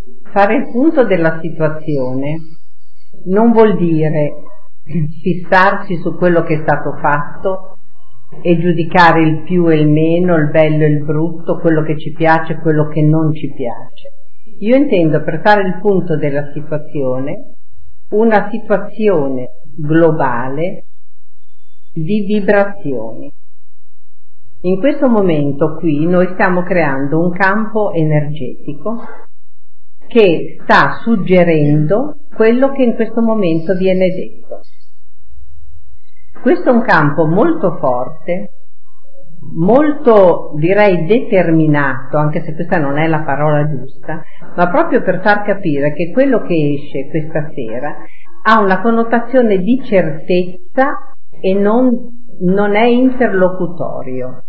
Fare il punto della situazione non vuol dire fissarsi su quello che è stato fatto e giudicare il più e il meno, il bello e il brutto, quello che ci piace e quello che non ci piace. Io intendo, per fare il punto della situazione, una situazione globale di vibrazioni. In questo momento qui noi stiamo creando un campo energetico che sta suggerendo quello che in questo momento viene detto. Questo è un campo molto forte, molto, direi, determinato, anche se questa non è la parola giusta, ma proprio per far capire che quello che esce questa sera ha una connotazione di certezza e non è interlocutorio.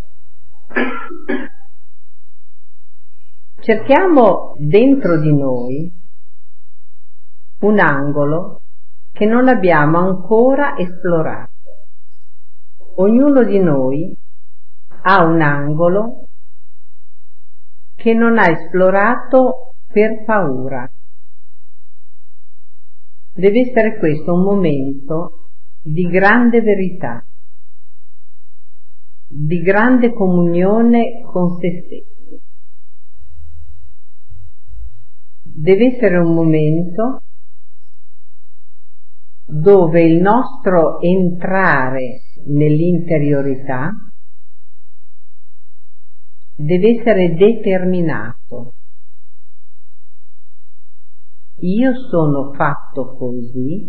Cerchiamo dentro di noi un angolo che non abbiamo ancora esplorato. Ognuno di noi ha un angolo che non ha esplorato per paura. Deve essere questo un momento di grande verità, di grande comunione con se stessi. Deve essere un momento dove il nostro entrare nell'interiorità deve essere determinato. Io sono fatto così,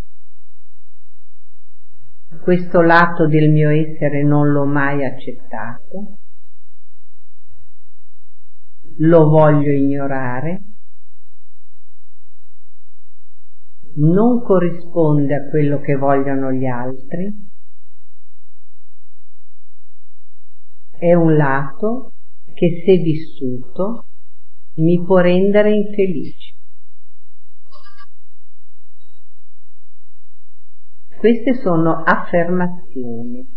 questo lato del mio essere non l'ho mai accettato, lo voglio ignorare, non corrisponde a quello che vogliono gli altri, è un lato che, se vissuto, mi può rendere infelice. Queste sono affermazioni.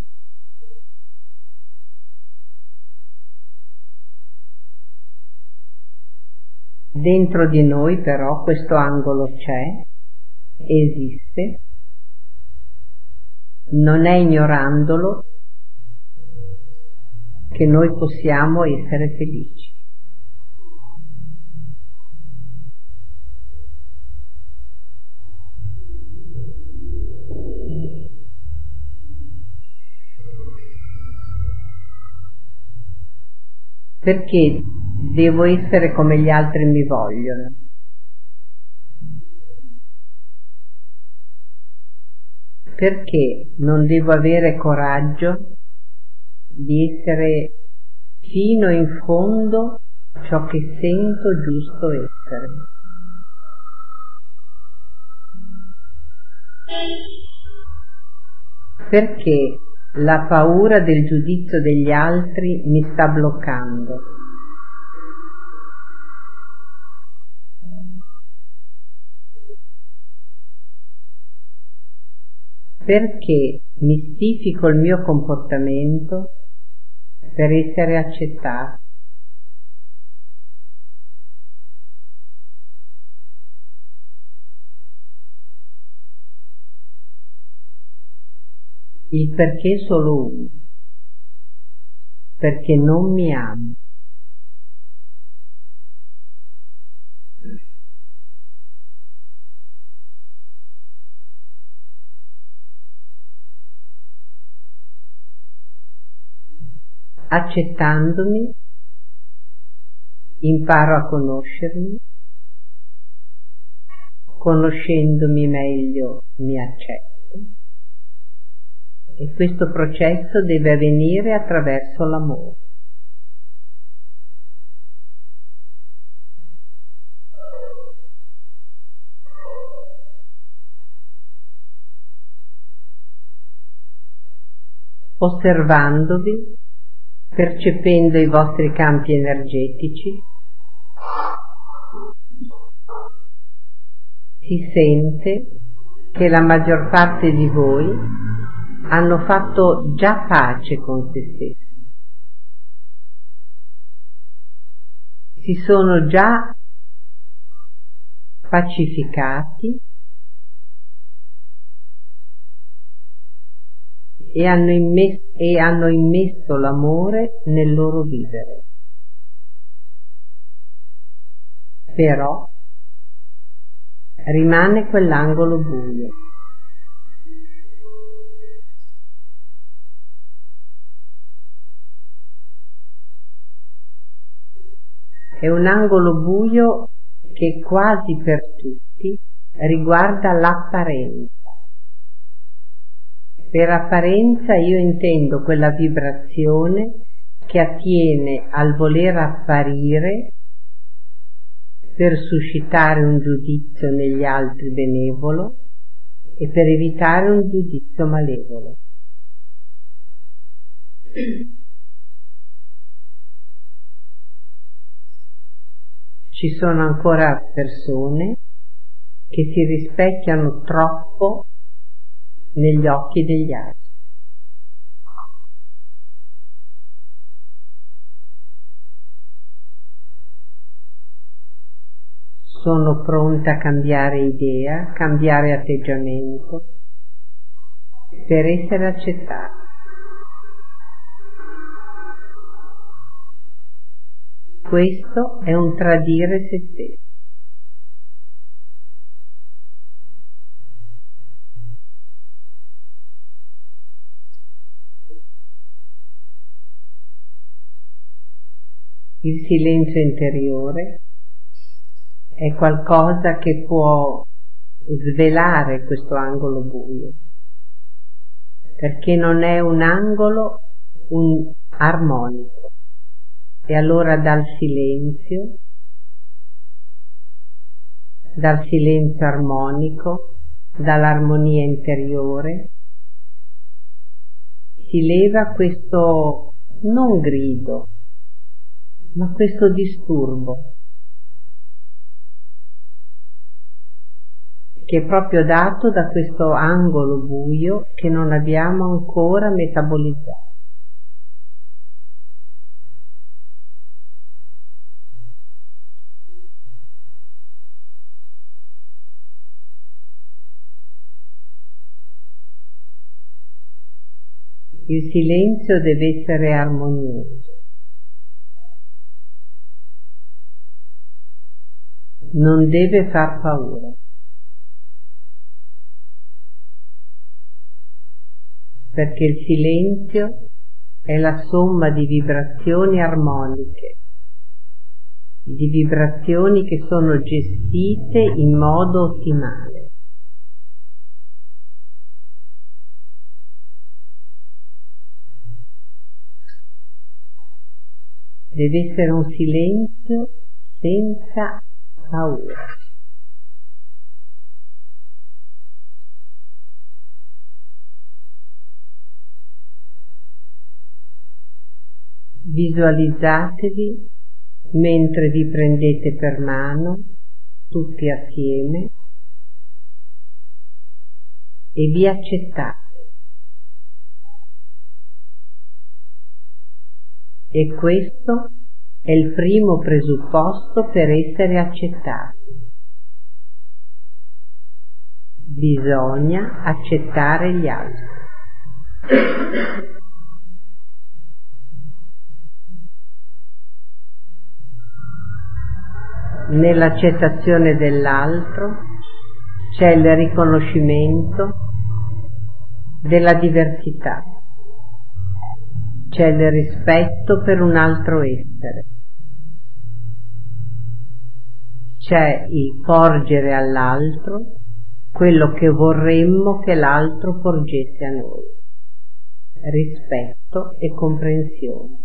Dentro di noi però questo angolo c'è, esiste, non è ignorandolo che noi possiamo essere felici. Perché devo essere come gli altri mi vogliono? Perché non devo avere coraggio di essere fino in fondo ciò che sento giusto essere? Perché la paura del giudizio degli altri mi sta bloccando? Perché mistifico il mio comportamento per essere accettato? Il perché è solo uno: perché non mi amo. Accettandomi, imparo a conoscermi, conoscendomi meglio mi accetto, e questo processo deve avvenire attraverso l'amore. Osservandovi, percependo i vostri campi energetici, si sente che la maggior parte di voi hanno fatto già pace con se stessi. Si sono già pacificati e hanno immesso l'amore nel loro vivere. Però rimane quell'angolo buio. È un angolo buio che quasi per tutti riguarda l'apparenza. Per apparenza io intendo quella vibrazione che attiene al voler apparire per suscitare un giudizio negli altri benevolo e per evitare un giudizio malevolo. Ci sono ancora persone che si rispecchiano troppo negli occhi degli altri. Sono pronte a cambiare idea, cambiare atteggiamento per essere accettate. Questo è un tradire se stesso. Il silenzio interiore è qualcosa che può svelare questo angolo buio, perché non è un angolo armonico, e allora dal silenzio armonico, dall'armonia interiore si leva questo non grido, ma questo disturbo che è proprio dato da questo angolo buio che non abbiamo ancora metabolizzato. Il silenzio deve essere armonioso, non deve far paura, perché il silenzio è la somma di vibrazioni armoniche, di vibrazioni che sono gestite in modo ottimale. Deve essere un silenzio senza paura. Visualizzatevi mentre vi prendete per mano tutti assieme e vi accettate. E questo è il primo presupposto per essere accettati. Bisogna accettare gli altri. Nell'accettazione dell'altro c'è il riconoscimento della diversità, c'è il rispetto per un altro essere, c'è il porgere all'altro quello che vorremmo che l'altro porgesse a noi, rispetto e comprensione.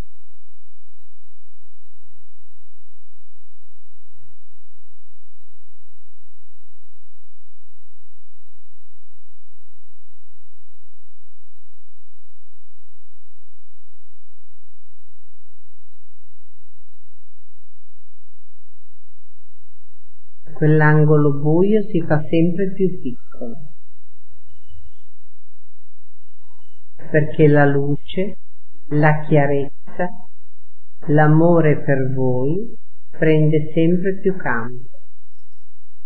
Quell'angolo buio si fa sempre più piccolo, perché la luce, la chiarezza, l'amore per voi prende sempre più campo.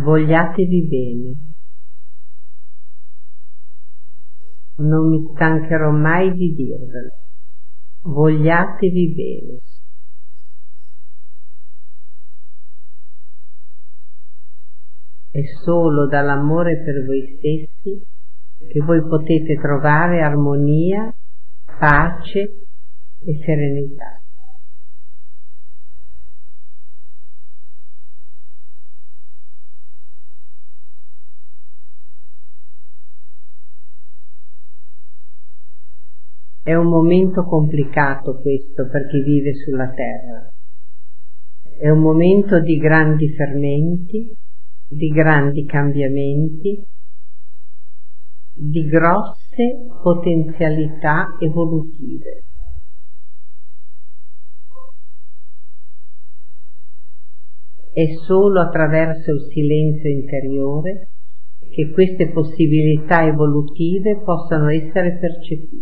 Vogliatevi bene. Non mi stancherò mai di dirvelo. Vogliatevi bene. È solo dall'amore per voi stessi che voi potete trovare armonia, pace e serenità. È un momento complicato questo per chi vive sulla terra. È un momento di grandi fermenti, di grandi cambiamenti, di grosse potenzialità evolutive. È solo attraverso il silenzio interiore che queste possibilità evolutive possano essere percepite.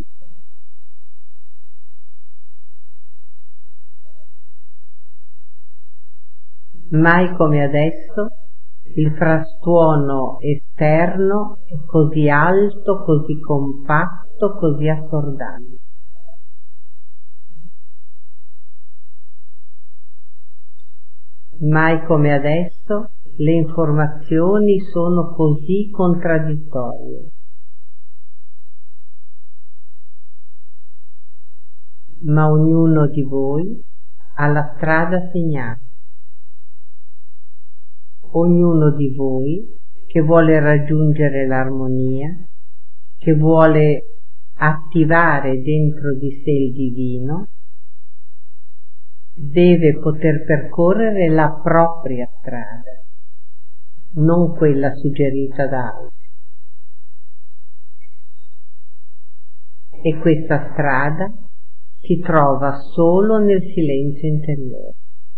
Mai come adesso il frastuono esterno è così alto, così compatto, così assordante. Mai come adesso le informazioni sono così contraddittorie. Ma ognuno di voi ha la strada segnata. Ognuno di voi che vuole raggiungere l'armonia, che vuole attivare dentro di sé il divino, deve poter percorrere la propria strada, non quella suggerita da altri. E questa strada si trova solo nel silenzio interiore.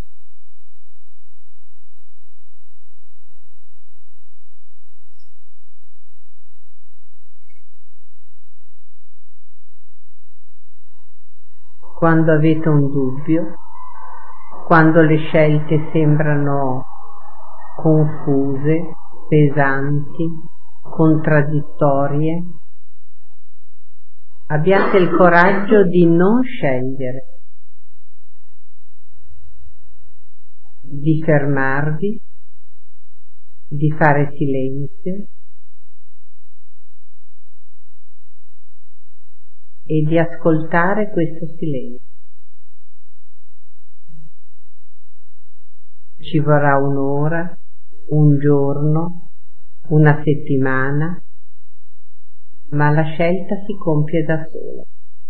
Quando avete un dubbio, quando le scelte sembrano confuse, pesanti, contraddittorie, abbiate il coraggio di non scegliere, di fermarvi, di fare silenzio e di ascoltare questo silenzio. Ci vorrà un'ora, un giorno, una settimana, ma la scelta si compie da sola.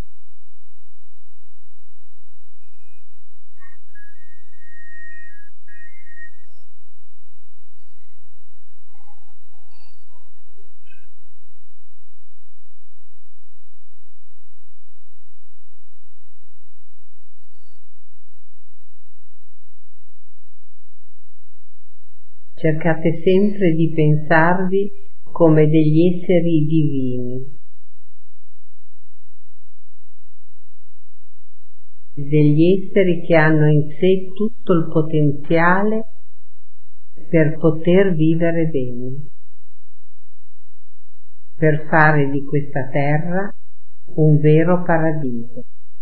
Cercate sempre di pensarvi come degli esseri divini, degli esseri che hanno in sé tutto il potenziale per poter vivere bene, per fare di questa terra un vero paradiso.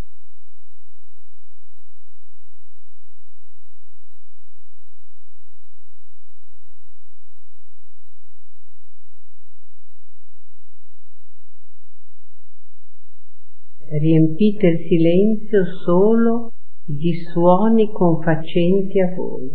Riempite il silenzio solo di suoni confacenti a voi.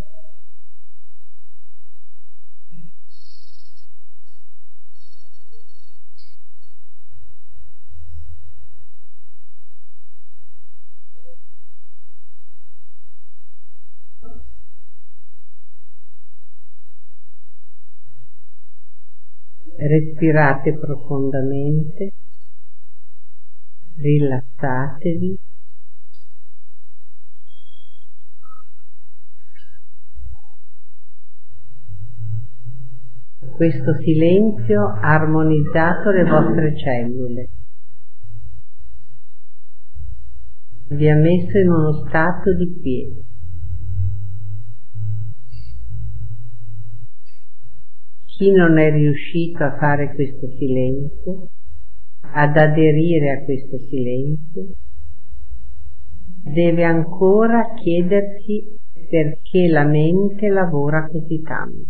Respirate profondamente, rilassatevi. Questo silenzio ha armonizzato le vostre cellule, vi ha messo in uno stato di quiete. Chi non è riuscito a fare questo silenzio, ad aderire a questo silenzio, deve ancora chiedersi perché la mente lavora così tanto.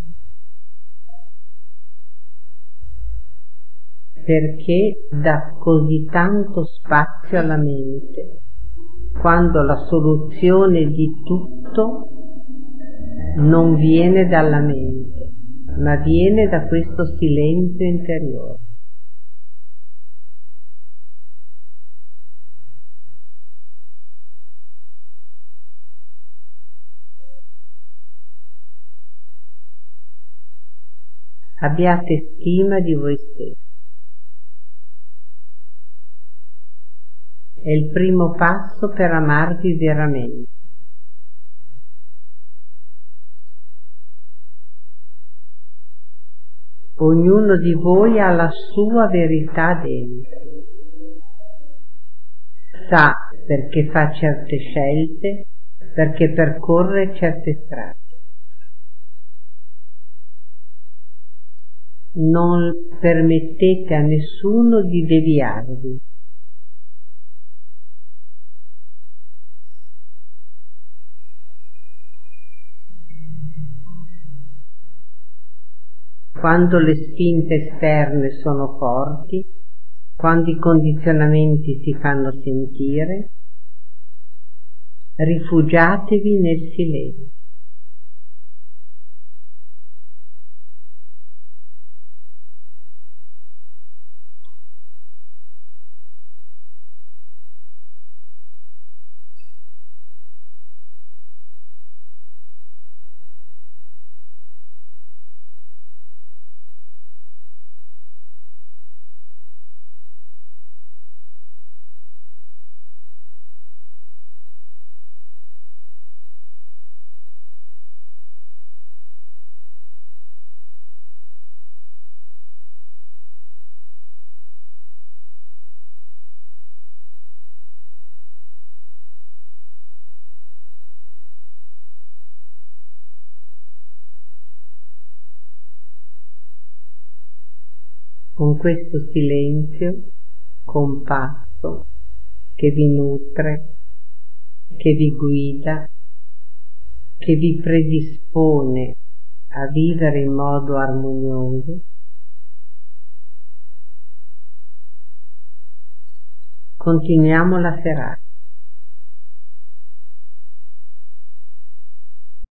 Perché dà così tanto spazio alla mente, quando la soluzione di tutto non viene dalla mente, ma viene da questo silenzio interiore. Abbiate stima di voi stessi. È il primo passo per amarvi veramente. Ognuno di voi ha la sua verità dentro. Sa perché fa certe scelte, perché percorre certe strade. Non permettete a nessuno di deviarvi. Quando le spinte esterne sono forti, quando i condizionamenti si fanno sentire, rifugiatevi nel silenzio. Con questo silenzio compatto che vi nutre, che vi guida, che vi predispone a vivere in modo armonioso, continuiamo la serata.